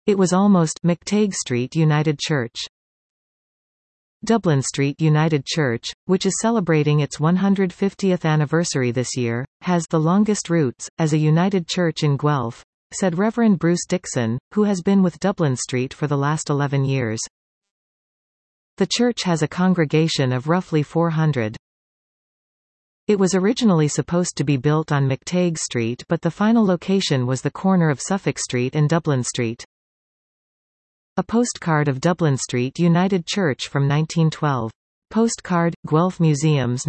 It was almost McTague Street United Church. Dublin Street United Church, which is celebrating its 150th anniversary this year, has the longest roots, as a United Church in Guelph, said Reverend Bruce Dixon, who has been with Dublin Street for the last 11 years. The church has a congregation of roughly 400. It was originally supposed to be built on McTague Street, but the final location was the corner of Suffolk Street and Dublin Street. A postcard of Dublin Street United Church from 1912. Postcard, Guelph Museums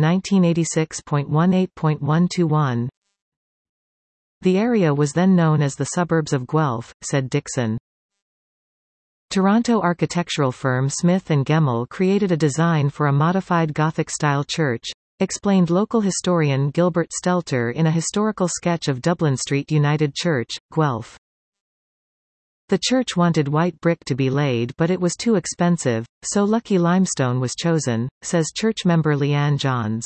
1986.18.121. The area was then known as the suburbs of Guelph, said Dixon. Toronto architectural firm Smith & Gemmell created a design for a modified Gothic-style church, explained local historian Gilbert Stelter in a historical sketch of Dublin Street United Church, Guelph. The church wanted white brick to be laid, but it was too expensive, so lucky limestone was chosen, says church member Leanne Johns.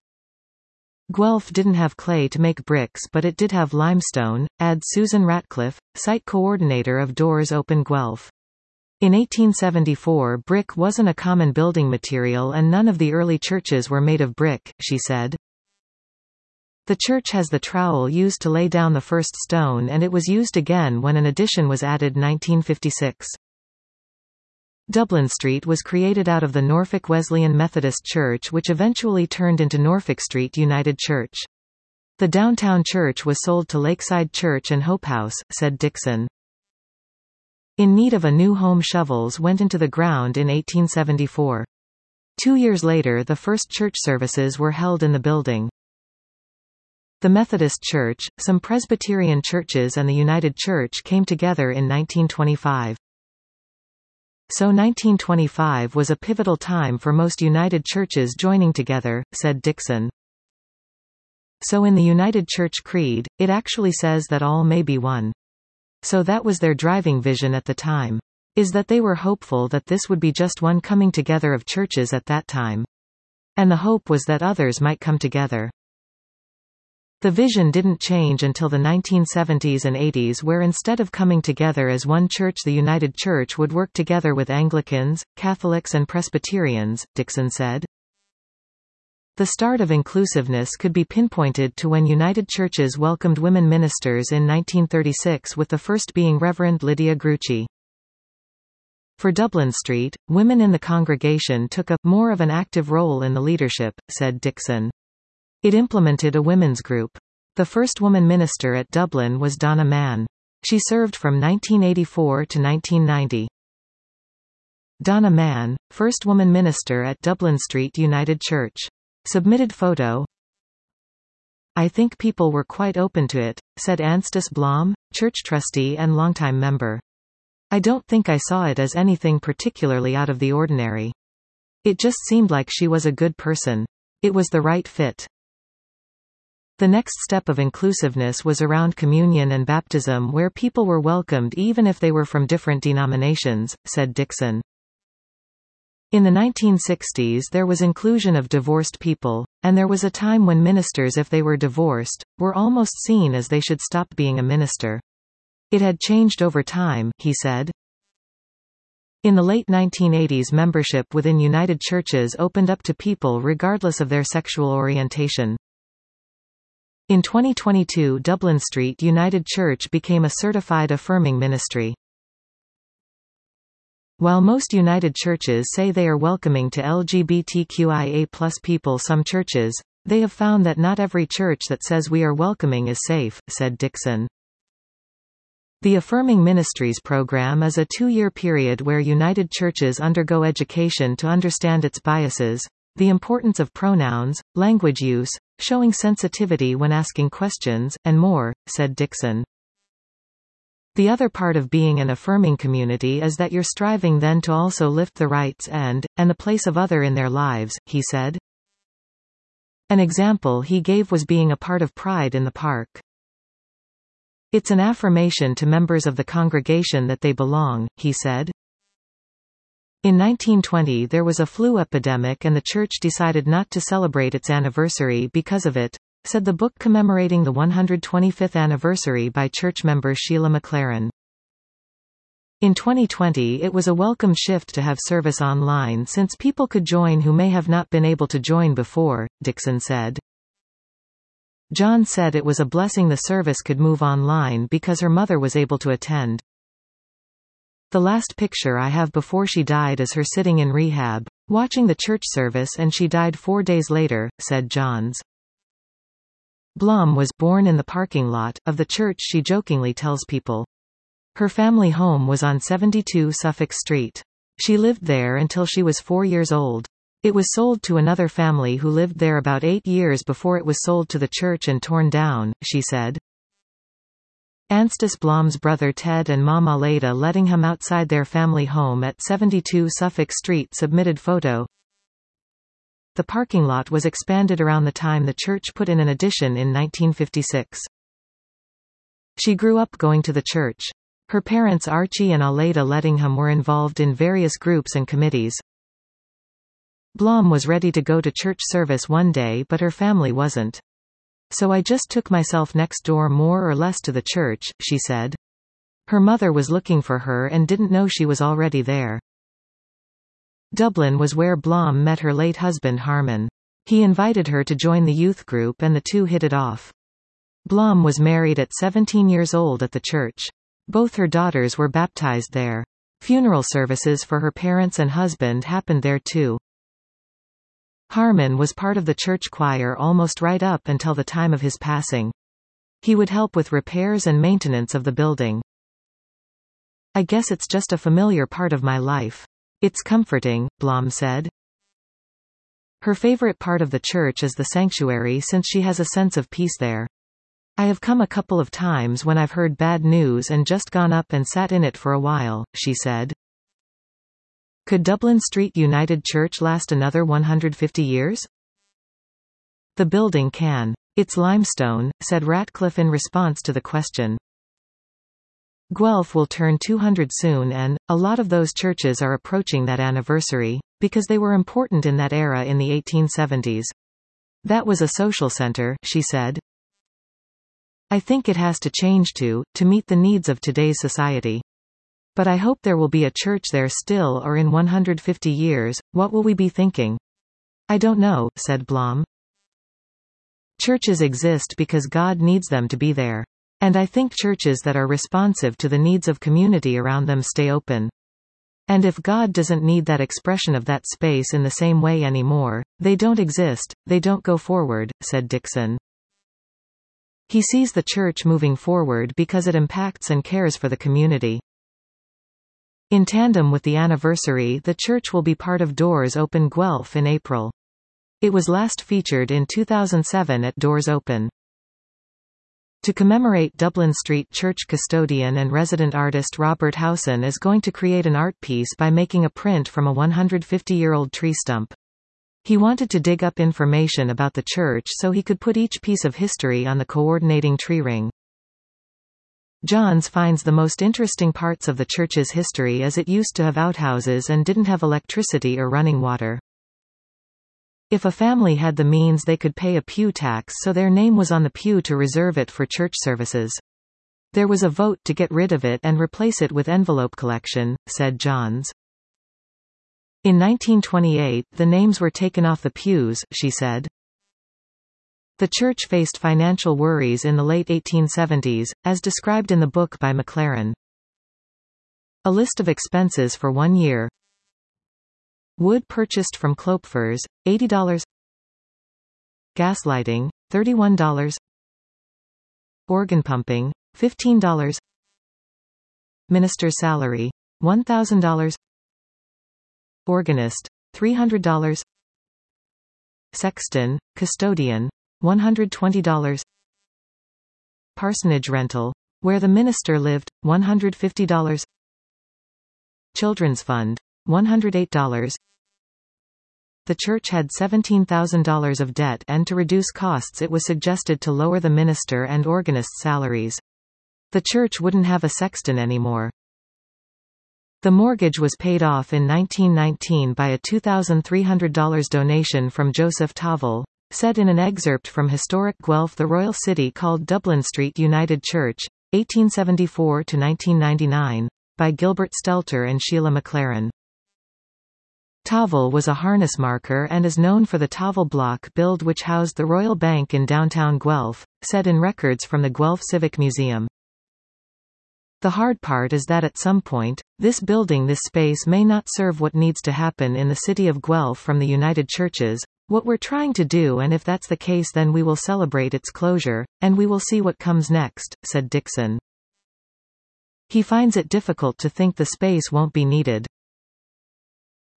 Guelph didn't have clay to make bricks, but it did have limestone, adds Susan Ratcliffe, site coordinator of Doors Open Guelph. In 1874, brick wasn't a common building material and none of the early churches were made of brick, she said. The church has the trowel used to lay down the first stone, and it was used again when an addition was added 1956. Dublin Street was created out of the Norfolk Wesleyan Methodist Church, which eventually turned into Norfolk Street United Church. The downtown church was sold to Lakeside Church and Hope House, said Dixon. In need of a new home, shovels went into the ground in 1874. 2 years later, the first church services were held in the building. The Methodist Church, some Presbyterian churches and the United Church came together in 1925. So 1925 was a pivotal time for most United Churches joining together, said Dixon. So in the United Church Creed, it actually says that all may be one. So that was their driving vision at the time. Is that they were hopeful that this would be just one coming together of churches at that time. And the hope was that others might come together. The vision didn't change until the 1970s and 80s, where instead of coming together as one church, the United Church would work together with Anglicans, Catholics and Presbyterians, Dixon said. The start of inclusiveness could be pinpointed to when United Churches welcomed women ministers in 1936, with the first being Reverend Lydia Grucci. For Dublin Street, women in the congregation took more of an active role in the leadership, said Dixon. It implemented a women's group. The first woman minister at Dublin was Donna Mann. She served from 1984 to 1990. Donna Mann, first woman minister at Dublin Street United Church. Submitted photo. I think people were quite open to it, said Anstis Blom, church trustee and longtime member. I don't think I saw it as anything particularly out of the ordinary. It just seemed like she was a good person. It was the right fit. The next step of inclusiveness was around communion and baptism, where people were welcomed even if they were from different denominations, said Dixon. In the 1960s there was inclusion of divorced people, and there was a time when ministers, if they were divorced, were almost seen as they should stop being a minister. It had changed over time, he said. In the late 1980s, membership within United Churches opened up to people regardless of their sexual orientation. In 2022, Dublin Street United Church became a certified affirming ministry. While most United Churches say they are welcoming to LGBTQIA+ people, some churches, they have found that not every church that says we are welcoming is safe, said Dixon. The Affirming Ministries program is a 2-year period where United Churches undergo education to understand its biases, the importance of pronouns, language use, showing sensitivity when asking questions, and more, said Dixon. The other part of being an affirming community is that you're striving then to also lift the rights and the place of other in their lives, he said. An example he gave was being a part of Pride in the Park. It's an affirmation to members of the congregation that they belong, he said. In 1920 there was a flu epidemic and the church decided not to celebrate its anniversary because of it, said the book commemorating the 125th anniversary by church member Sheila McLaren. In 2020 it was a welcome shift to have service online since people could join who may have not been able to join before, Dixon said. John said it was a blessing the service could move online because her mother was able to attend. The last picture I have before she died is her sitting in rehab, watching the church service, and she died 4 days later, said Johns. Blom was born in the parking lot of the church, she jokingly tells people. Her family home was on 72 Suffolk Street. She lived there until she was 4 years old. It was sold to another family who lived there about 8 years before it was sold to the church and torn down, she said. Anstis Blom's brother Ted and Mom Aleda letting him outside their family home at 72 Suffolk Street submitted photo. The parking lot was expanded around the time the church put in an addition in 1956. She grew up going to the church. Her parents Archie and Aleda Lettingham were involved in various groups and committees. Blom was ready to go to church service one day but her family wasn't. So I just took myself next door more or less to the church, she said. Her mother was looking for her and didn't know she was already there. Dublin was where Blom met her late husband Harmon. He invited her to join the youth group and the two hit it off. Blom was married at 17 years old at the church. Both her daughters were baptized there. Funeral services for her parents and husband happened there too. Harmon was part of the church choir almost right up until the time of his passing. He would help with repairs and maintenance of the building. I guess it's just a familiar part of my life. It's comforting, Blom said. Her favorite part of the church is the sanctuary since she has a sense of peace there. I have come a couple of times when I've heard bad news and just gone up and sat in it for a while, she said. Could Dublin Street United Church last another 150 years? The building can. It's limestone, said Ratcliffe in response to the question. Guelph will turn 200 soon and, a lot of those churches are approaching that anniversary, because they were important in that era in the 1870s. That was a social center, she said. I think it has to change to meet the needs of today's society. But I hope there will be a church there still, or in 150 years, what will we be thinking? I don't know, said Blom. Churches exist because God needs them to be there. And I think churches that are responsive to the needs of community around them stay open. And if God doesn't need that expression of that space in the same way anymore, they don't exist, they don't go forward, said Dixon. He sees the church moving forward because it impacts and cares for the community. In tandem with the anniversary, the church will be part of Doors Open Guelph in April. It was last featured in 2007 at Doors Open. To commemorate Dublin Street Church custodian and resident artist Robert Howson is going to create an art piece by making a print from a 150-year-old tree stump. He wanted to dig up information about the church so he could put each piece of history on the coordinating tree ring. Johns finds the most interesting parts of the church's history as it used to have outhouses and didn't have electricity or running water. If a family had the means, they could pay a pew tax, so their name was on the pew to reserve it for church services. There was a vote to get rid of it and replace it with envelope collection, said Johns. In 1928, the names were taken off the pews, she said. The church faced financial worries in the late 1870s, as described in the book by McLaren. A list of expenses for 1 year. Wood purchased from Clopfers, $80. Gas lighting, $31. Organ pumping, $15. Minister's salary, $1,000. Organist, $300. Sexton, custodian, $120. Parsonage rental, where the minister lived, $150. Children's fund, $108. The church had $17,000 of debt, and to reduce costs it was suggested to lower the minister and organist's salaries. The church wouldn't have a sexton anymore. The mortgage was paid off in 1919 by a $2,300 donation from Joseph Tavel, said in an excerpt from Historic Guelph. The royal city called Dublin Street United Church, 1874 to 1999, by Gilbert Stelter and Sheila McLaren. Tavel was a harness marker and is known for the Tavel block build which housed the Royal Bank in downtown Guelph, said in records from the Guelph Civic Museum. The hard part is that at some point, this space may not serve what needs to happen in the city of Guelph from the United Churches, what we're trying to do, and if that's the case then we will celebrate its closure, and we will see what comes next, said Dixon. He finds it difficult to think the space won't be needed.